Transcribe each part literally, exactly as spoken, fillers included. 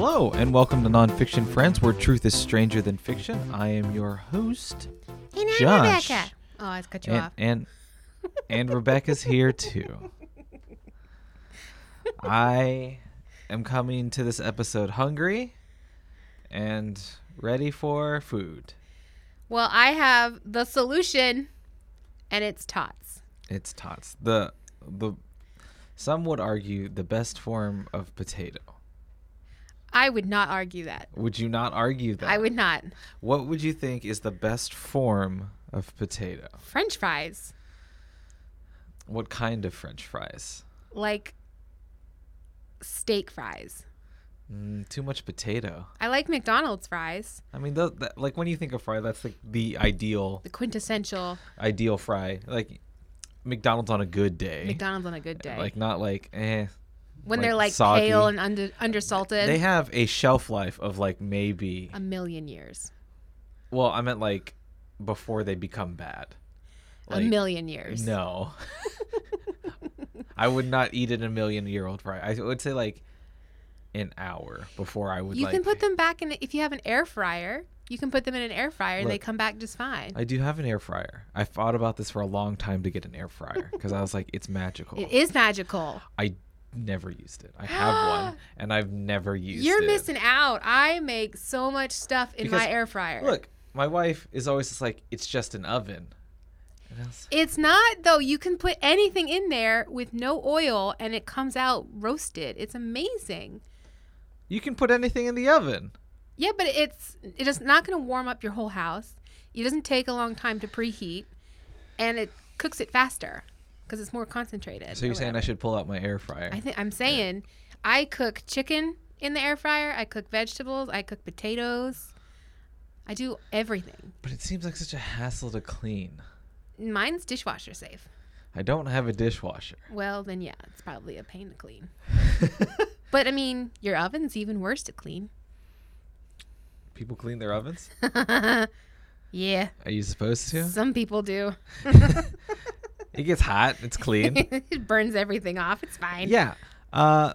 Hello, and welcome to Nonfiction Friends, where truth is stranger than fiction. I am your host, And I'm Josh. Rebecca. Oh, I cut you and, off. and and Rebecca's here too. I am coming to this episode hungry and ready for food. Well, I have the solution, and it's tots. It's tots. The the some would argue the best form of potato. I would not argue that. Would you not argue that? I would not. What would you think is the best form of potato? French fries. What kind of French fries? Like steak fries. Mm, too much potato. I like McDonald's fries. I mean, th- that, like when you think of fry, that's like the ideal, The quintessential ideal fry. Like McDonald's on a good day. McDonald's on a good day. Like not like eh. when like they're like soggy. pale and under undersalted. They have a shelf life of like maybe. a million years. Well, I meant like before they become bad. Like, a million years. No. I would not eat an a million year old fry. I would say like an hour before I would. You like, can put them back in if you have an air fryer. You can put them in an air fryer and they Look, come back just fine. I do have an air fryer. I thought about this for a long time to get an air fryer because I was like, it's magical. It is magical. I never used it. I have one, and I've never used You're it. missing out. I make so much stuff in Because, my air fryer. Look, my wife is always just like, it's just an oven. And I was, It's not, though. You can put anything in there with no oil and it comes out roasted. It's amazing. you can put anything in the oven. Yeah, but it's it is not going to warm up your whole house. It doesn't take a long time to preheat, and it cooks it faster because it's more concentrated. So you're saying I should pull out my air fryer? I think I'm saying I cook chicken in the air fryer. I cook vegetables. I cook potatoes. I do everything. But it seems like such a hassle to clean. Mine's dishwasher safe. I don't have a dishwasher. Well, then yeah, it's probably a pain to clean. But I mean, your oven's even worse to clean. People clean their ovens? Yeah. Are you supposed to? Some people do. It gets hot. It's clean. It burns everything off. It's fine. Yeah. Uh,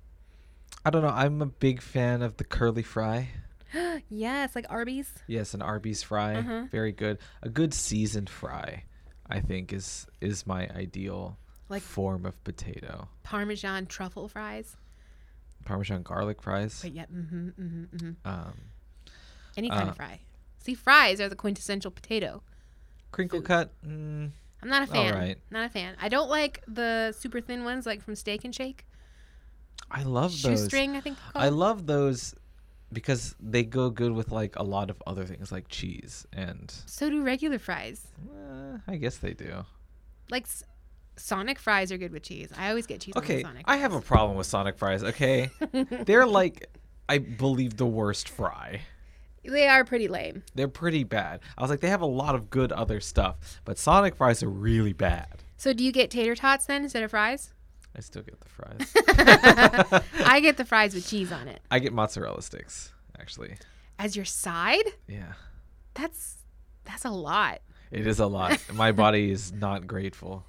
I don't know. I'm a big fan of the curly fry. Yes, like Arby's. Yes, an Arby's fry. Uh-huh. Very good. A good seasoned fry, I think, is is my ideal Like form of potato. Parmesan truffle fries. Parmesan garlic fries. But yeah, mm-hmm, mm-hmm, mm-hmm. Um, Any kind Uh, of fry. See, fries are the quintessential potato. crinkle cut. Mm, I'm not a fan. All right. Not a fan. I don't like the super thin ones like from Steak and Shake. I love those. Shoestring, I think they're called. I love those because they go good with like a lot of other things like cheese and. So do regular fries. Uh, I guess they do. Like S- Sonic fries are good with cheese. I always get cheese Okay, on my Sonic I have a problem with Sonic fries. Okay, they're like, I believe the worst fry. They are pretty lame. They're pretty bad. I was like, they have a lot of good other stuff, but Sonic fries are really bad. So do you get tater tots then instead of fries? I still get the fries. I get the fries with cheese on it. I get mozzarella sticks, actually. As your side? Yeah, That's that's a lot. it is a lot. My body is not grateful.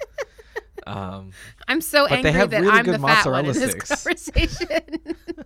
Um, I'm so But they angry have that really I'm the good fat one in mozzarella this sticks. conversation.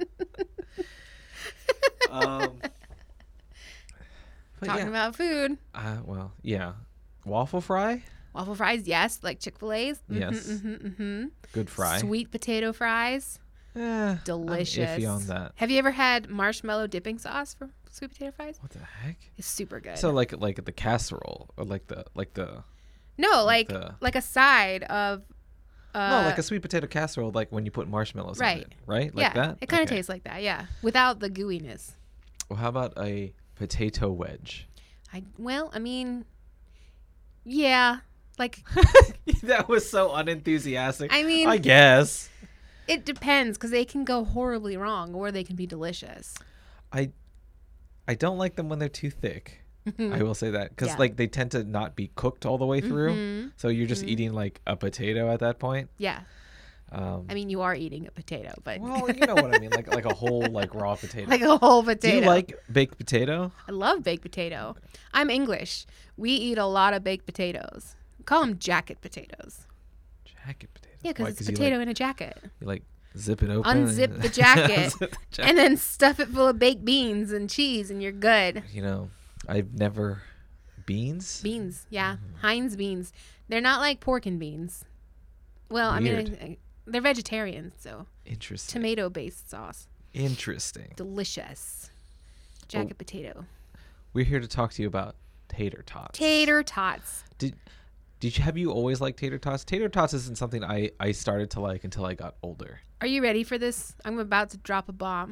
um, but Talking yeah. about food. Uh, well, yeah, waffle fry, Waffle fries, yes, like Chick-fil-A's. Mm-hmm, Yes. Mm-hmm, mm-hmm. good fry. Sweet potato fries, Eh, delicious. I'm iffy on that. Have you ever had marshmallow dipping sauce for sweet potato fries? What the heck? It's super good. So like like the casserole or like the like the no, like the- like a side of. Uh, no like a sweet potato casserole like when you put marshmallows Right. in it, right? Like yeah, that. it kind of Okay. tastes like that. Yeah, without the gooiness. Well, how about a potato wedge? I well, I mean, yeah, like That was so unenthusiastic. I mean- I guess it depends because they can go horribly wrong or they can be delicious. I I don't like them when they're too thick. I will say that because Yeah. like they tend to not be cooked all the way through, Mhm. so you're just Mhm. eating like a potato at that point. Yeah, Um, I mean, you are eating a potato, but well, you know what I mean, like like a whole like raw potato. like a whole Do potato. you like baked potato? I love baked potato. I'm English. We eat a lot of baked potatoes. We call them jacket potatoes. Jacket potatoes. Yeah, Why? because it's 'Cause you potato like, in a jacket. you like Zip it open. unzip the jacket, Unzip the jacket. and then stuff it full of baked beans and cheese, and you're good. You know, I've never beans. Beans, yeah, Heinz beans. They're not like pork and beans. Well, I Weird. mean, I, I, they're vegetarian, so Interesting. tomato-based sauce, Interesting. delicious. Jacket Oh. potato, We're here to talk to you about tater tots. tater tots. Did did you have you always liked tater tots? Tater tots isn't something I I started to like until I got older. Are you ready for this? I'm about to drop a bomb.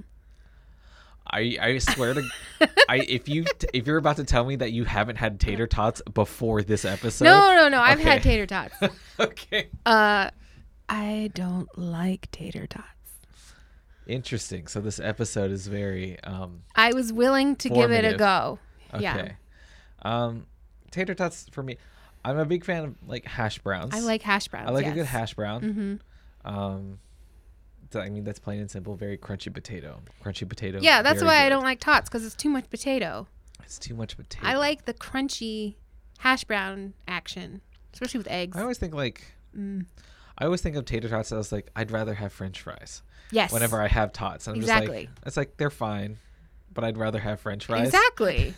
I I swear to I if you if you're about to tell me that you haven't had tater tots before this episode. No, no, no. I've had Okay. tater tots. Okay. Uh, I don't like tater tots. Interesting. So this episode is very um I was willing to give it a Formative. go. okay. Yeah. Um tater tots for me. I'm a big fan of like hash browns. I like hash browns. I like yes. a good hash brown. Mm-hmm. Um so, I mean that's plain and simple, very crunchy potato. Crunchy potato. Yeah, that's very why I good. don't like tots, because it's too much potato. It's too much potato. I like the crunchy hash brown action, especially with eggs. I always think like Mm. I always think of tater tots as like I'd rather have French fries Yes. whenever I have tots. And I'm just Exactly. like it's like they're fine, but I'd rather have French fries. Exactly.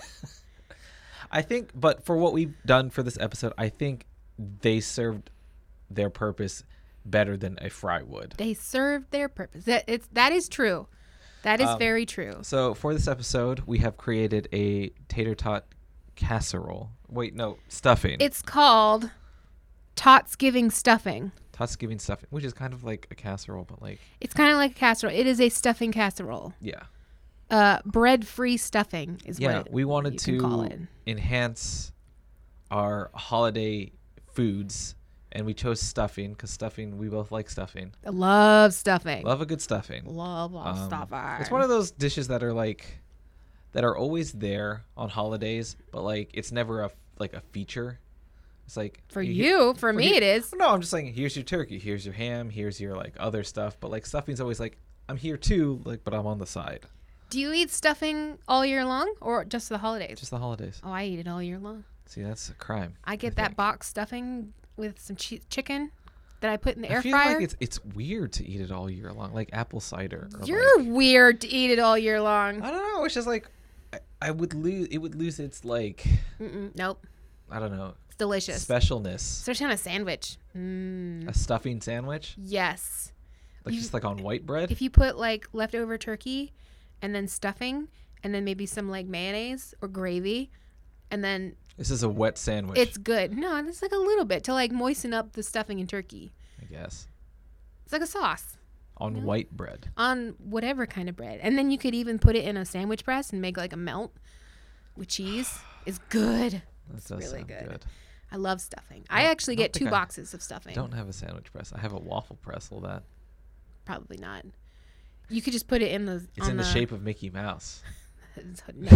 I think, but for what we've done for this episode, I think they served their purpose better than a fry would. They served their purpose. That it's that is true. That is Um, very true. So for this episode, we have created a tater tot casserole. Wait, no, stuffing. It's called Tots Giving Stuffing. Tots giving stuffing, which is kind of like a casserole, but like It's kind of like a casserole. It is a stuffing casserole. yeah, Uh, bread-free stuffing is yeah. what it, we wanted you can call to it. enhance our holiday foods, and we chose stuffing because stuffing. We both like stuffing. I love stuffing. Love a good stuffing. Love, love Um, stuffing. It's one of those dishes that are like that are always there on holidays, but like it's never a like a feature. It's like For you- you, for me you- it is. No, I'm just saying here's your turkey, here's your ham, here's your like other stuff, but like stuffing's always like I'm here too, like but I'm on the side. Do you eat stuffing all year long or just the holidays? Just the holidays. Oh, I eat it all year long. See, that's a crime. I get I that think. box stuffing with some chi- chicken that I put in the I air feel fryer. like it's it's weird to eat it all year long, like apple cider. Or You're like, weird to eat it all year long. I don't know. It's just like I, I would lose. It would lose its like Mm-mm, nope. I don't know It's delicious. specialness. Especially on a sandwich. Mm, A stuffing sandwich, yes. like You- just like on white bread. If you put like leftover turkey and then stuffing and then maybe some like mayonnaise or gravy and then This is a wet sandwich. it's good. No, it's like a little bit to like moisten up the stuffing and turkey. I guess It's like a sauce on Yeah. white bread. on whatever kind of bread. And then you could even put it in a sandwich press and make like a melt with cheese. It's good. That It's does really sound good. I love stuffing. I don't- actually I don't get two think I- boxes of I stuffing. don't have a sandwich press. I have a waffle press. Will that? Probably not. You could just put it in the. It's on in the, shape of Mickey Mouse. No,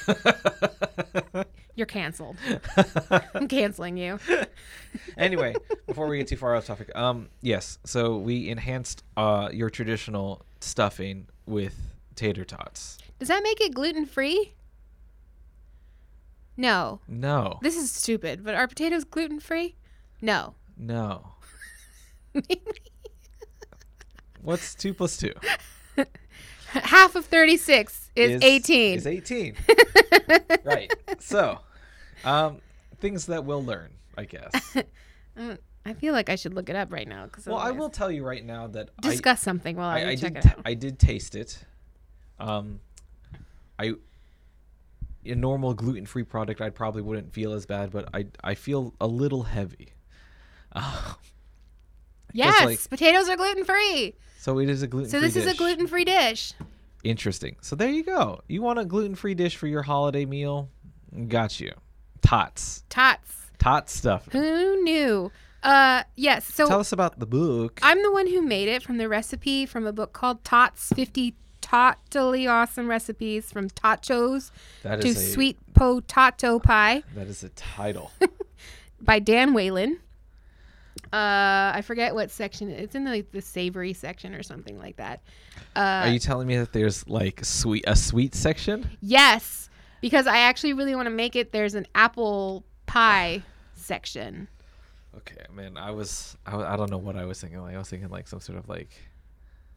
you're canceled. I'm canceling you. Anyway, before we get too far off topic, um, yes. So we enhanced uh your traditional stuffing with tater tots. Does that make it gluten free? No. No, This is stupid, but are potatoes gluten free? No. no. What's two plus two? Half of thirty-six is, eighteen. Is eighteen. Right. So, um, things that we'll learn, I guess. Mm, I feel like I should look it up right now. Cause Well, I otherwise- will tell you right now that discuss something while I, I, I check did. it out. I did taste it. Um, I a normal gluten-free product, I probably wouldn't feel as bad, but I I feel a little heavy. Uh, Yes, like- potatoes are gluten free. so it is a gluten-free So this is a dish. gluten free dish. Interesting. So there you go. You want a gluten-free dish for your holiday meal? Got you. Tots. Tots. Tot stuff. Who knew? Uh, yes. So Tell us about the book. I'm the one who made it from the recipe from a book called Tots fifty Totally Awesome Recipes from Tachos That to is a Sweet Potato Pie that is a title. by Dan Whalen. Uh, I forget what section. It's in the, like, the savory section or something like that. Uh, Are you telling me that there's like sweet a sweet section? Yes, because I actually really want to make it. There's an apple pie section. Okay, man. I was I, wa- I don't know what I was thinking. Like I was thinking like some sort of like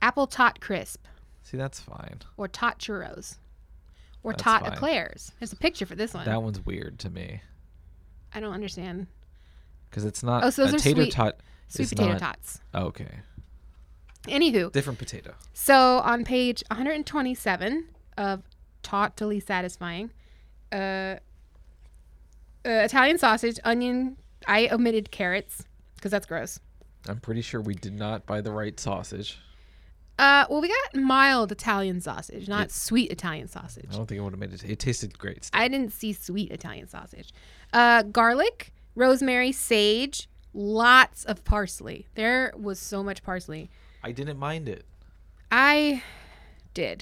apple tot crisp, See, that's fine. or tot churros, or That's tot fine. eclairs. There's a picture for this one. That one's weird to me I don't understand. because it's not Oh, so those a are tater sweet- tot. Sweet is potato not, tots. Okay, Anywho, different potato. so on page one hundred twenty-seven of Totally Satisfying, uh, uh, Italian sausage, onion. I omitted carrots because that's gross. I'm pretty sure we did not buy the right sausage. Uh, well, we got mild Italian sausage, not It- sweet Italian sausage. I don't think it would have made it. It tasted great. Still. I didn't see sweet Italian sausage. Uh, garlic, rosemary, sage, lots of parsley. There was so much parsley. I didn't mind it. I did.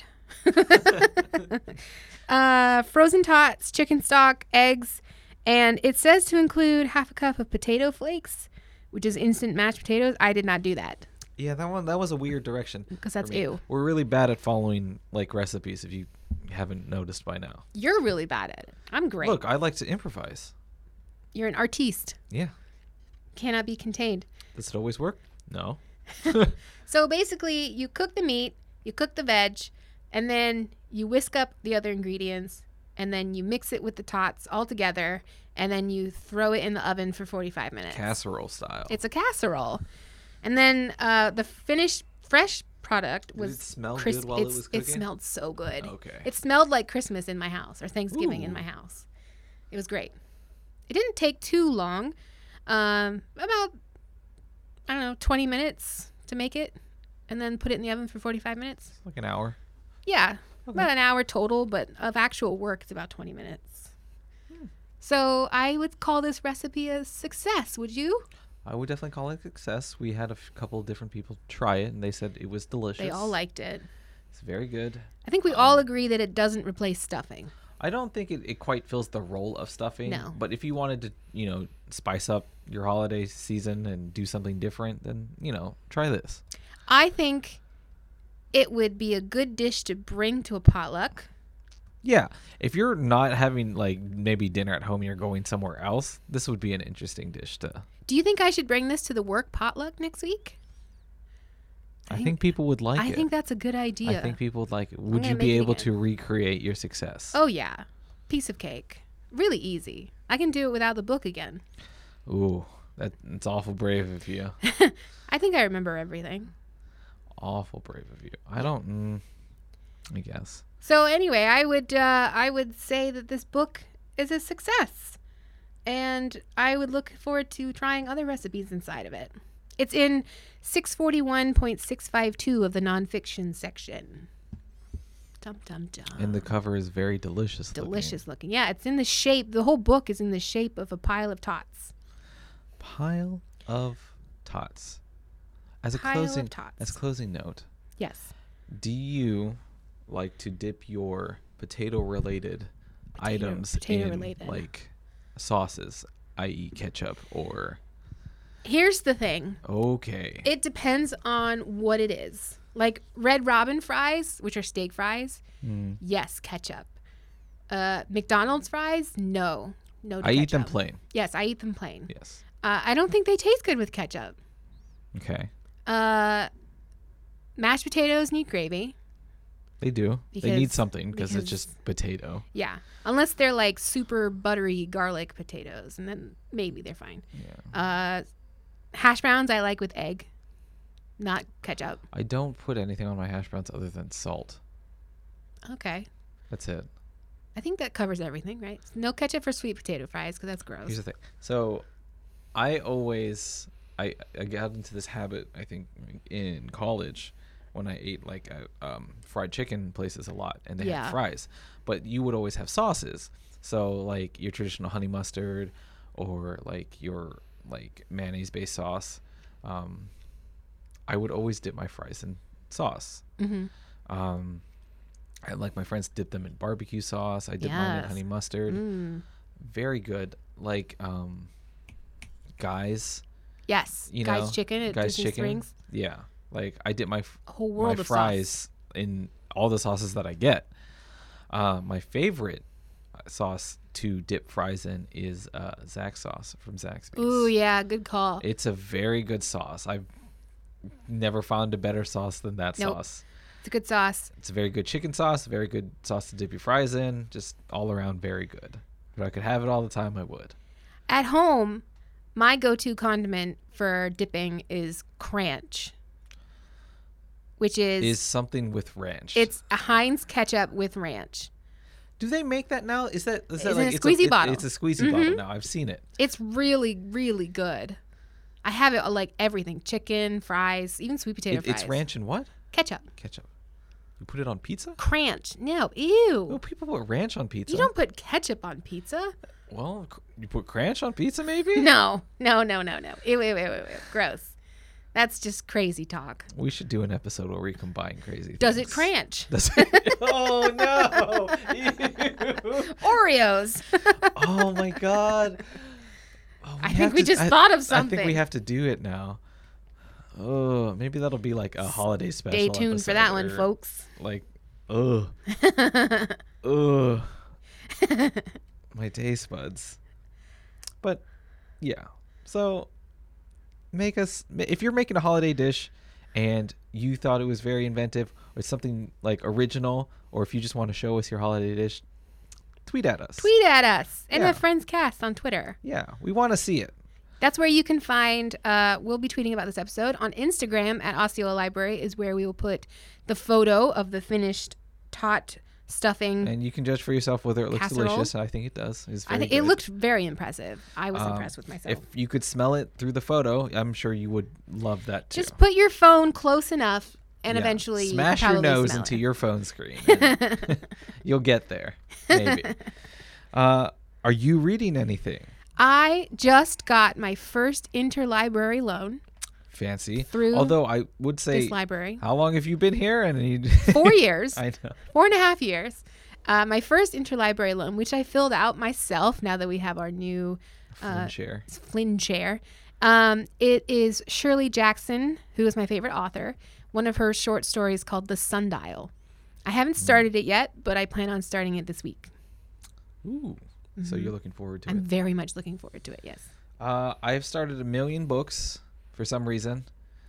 uh, frozen tots, chicken stock, eggs, and it says to include half a cup of potato flakes, which is instant mashed potatoes. I did not do that Yeah, that one that was a weird direction. because for that's me. ew. We're really bad at following like recipes. If you haven't noticed by now. You're really bad at it. I'm great. Look, I like to improvise. You're an artiste. Yeah. Cannot be contained. Does it always work? No. So basically, you cook the meat, you cook the veg, and then you whisk up the other ingredients, and then you mix it with the tots all together, and then you throw it in the oven for forty-five minutes. Casserole style. It's a casserole. And then uh, the finished fresh product Did was it smell crisp. good while it It's- was It cooking? smelled so good. Okay. It smelled like Christmas in my house or Thanksgiving in Ooh. my house. It was great. It didn't take too long. Um, about, I don't know, twenty minutes to make it, and then put it in the oven for forty-five minutes. Like an hour. Yeah, Okay. about an hour total, but of actual work, it's about twenty minutes. So I would call this recipe a success. Would you? I would definitely call it a success. We had a f- couple of different people try it, and they said it was delicious. They all liked it. It's very good. I think we all agree that it doesn't replace stuffing. I don't think it, it quite fills the role of stuffing. No. But if you wanted to, you know, spice up your holiday season and do something different, then, you know, try this. I think it would be a good dish to bring to a potluck. Yeah. If you're not having, like, maybe dinner at home and you're going somewhere else, this would be an interesting dish to... Do you think I should bring this to the work potluck next week? I think, people would like I it. think that's a good idea. I think people would like it. Would gonna you make be it able again. to recreate your success? Oh, yeah. Piece of cake. Really easy. I can do it without the book again. Ooh, that, that's awful brave of you. I think I remember everything. Awful brave of you. I don't... Mm, I guess. So anyway, I would uh, I would say that this book is a success, and I would look forward to trying other recipes inside of it. It's in six forty-one point six five two of the nonfiction section. Dum dum dum. And the cover is very delicious. looking. Delicious looking. Yeah, it's in the shape. The whole book is in the shape of a pile of tots. Pile of tots. As a Pile of closing, tots. as a closing note, Yes. do you like to dip your potato-related items potato in related. like sauces, that is, ketchup or? Here's the thing. Okay. It depends on what it is. Like Red Robin fries, which are steak fries, Mm. yes, ketchup. Uh, McDonald's fries, no, no. To I eat them ketchup. plain. Yes, I eat them plain. Yes. Uh, I don't think they taste good with ketchup. Okay. Uh, mashed potatoes need gravy. They do. they Because- need something because it's because- just potato. Yeah, unless they're like super buttery garlic potatoes, and then maybe they're fine. Yeah. Uh, hash browns I like with egg, not ketchup. I don't put anything on my hash browns other than salt. Okay, That's it. I think that covers everything, right? No ketchup for sweet potato fries because that's gross. Here's the thing. So, I always I I got into this habit. I think in college when I ate like a, um, fried chicken places a lot, and they Yeah. had fries, but you would always have sauces. So like your traditional honey mustard, or like your like mayonnaise based sauce. Um, I would always dip my fries in sauce. Mm-hmm. Um, I like my friends dip them in barbecue sauce. I dip mine in Yes. honey mustard. Mm. Very good. Like um, guys, Yes, you Guy's know, chicken at Guy's Disney chicken. Springs. Yeah, like I dip my f- A whole my world of fries sauce. in all the sauces that I get. Uh, my favorite sauce to dip fries in is uh, Zax sauce from Zaxby's. Ooh, yeah, good call. It's a very good sauce. I've never found a better sauce than that Nope. sauce. It's a good sauce. It's a very good chicken sauce, very good sauce to dip your fries in, just all around very good. If I could have it all the time, I would. At home, my go-to condiment for dipping is Cranch, which is, Is something with ranch. it's a Heinz ketchup with ranch. Do they make that now? Is that is It's that in like a it's squeezy it- bottle. It's a squeezy Mhm. bottle now. I've seen it. It's really, really good. I have it uh, like everything: chicken, fries, even sweet potato It- fries. It's ranch and what? Ketchup. Ketchup. You put it on pizza? Cranch. No, ew. Oh, people put ranch on pizza. You don't put ketchup on pizza. Well, c- you put ranch on pizza, maybe? No, no, no, no, no. Ew, ew, ew, ew, ew. Gross. That's just crazy talk. We should do an episode where we combine crazy Does it things. cranch? Does it? Oh, no. Ew. Oreos. Oh, my God. Oh, I have think we to- just I- thought of I something. think we have to do it now. Oh, maybe that'll be like a holiday special. Stay tuned for episode that one, or, folks. Like, ugh. Ugh. My taste buds. But yeah, so make us if you're making a holiday dish and you thought it was very inventive or something like original, or if you just want to show us your holiday dish, tweet at us. Tweet at us and Yeah. a Friends Cast on Twitter. Yeah, we want to see it. That's where you can find, uh, we'll be tweeting about this episode. On Instagram at Osceola Library is where we will put the photo of the finished tot stuffing. And you can judge for yourself whether it looks Casserole. delicious. And I think it does. It's very I think it good. looked very impressive. I was Um, impressed with myself. If you could smell it through the photo, I'm sure you would love that too. Just put your phone close enough and Yeah. eventually smash you your can probably nose smell into it. your phone screen. and you'll get there, maybe. Uh, are you reading anything I just got my first interlibrary loan fancy? through Although I would say, this library. how long have you been here? And you, Four years. I know. Four and a half years. Uh, my first interlibrary loan, which I filled out myself now that we have our new Flynn share. Flynn chair. Um, it is Shirley Jackson, who is my favorite author. One of her short stories called The Sundial. I haven't started it yet, but I plan on starting it this week. Ooh. So you're looking forward to I'm it. very much looking forward to it, yes. Uh, I've started a million books for some reason.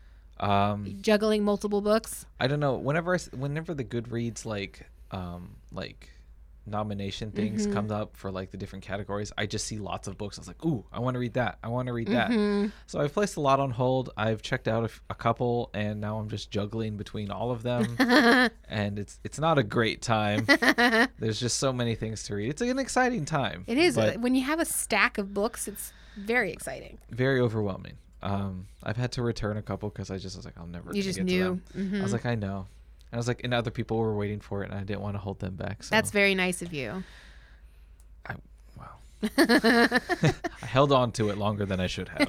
Um, Juggling multiple books. I don't know. Whenever I s whenever the Goodreads like um like nomination things Mhm. comes up for like the different categories, I just see lots of books. I was like, ooh, I want to read that. I want to read that. Mhm. So I've placed a lot on hold. I've checked out a, f- a couple, and now I'm just juggling between all of them. And it's it's not a great time. There's just so many things to read. It's an exciting time. It is. but When you have a stack of books, it's very exciting. very overwhelming. Um, I've had to return a couple because I just was like, I'll never. You gonna just get to knew. them. Mhm. I was like, I know. I was like, and other people were waiting for it, and I didn't want to hold them back. So That's very nice of you. I, wow. I held on to it longer than I should have.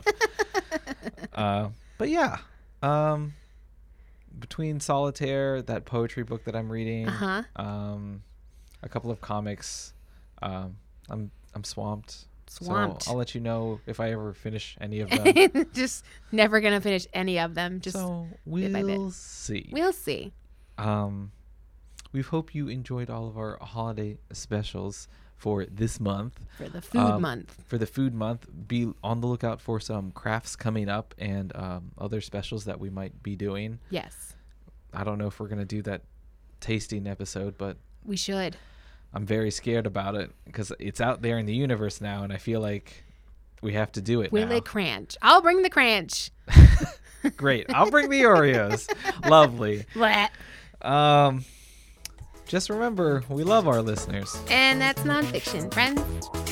uh, but yeah, um, between Solitaire, that poetry book that I'm reading, Uh-huh. um, a couple of comics, um, I'm I'm swamped. Swamped. So I'll let you know if I ever finish any of them. Just never going to finish any of them. Just so bit by bit. we'll see. we'll see. Um, we hope you enjoyed all of our holiday specials for this month. For the food Um, month. For the food month, be on the lookout for some crafts coming up and um, other specials that we might be doing. Yes, I don't know if we're going to do that tasting episode, but we should. I'm very scared about it because it's out there in the universe now, and I feel like we have to do it Will now. it cranch? I'll bring the cranch. Great. I'll bring the Oreos. Lovely. Blah. Um, just remember, we love our listeners. And that's nonfiction, friends.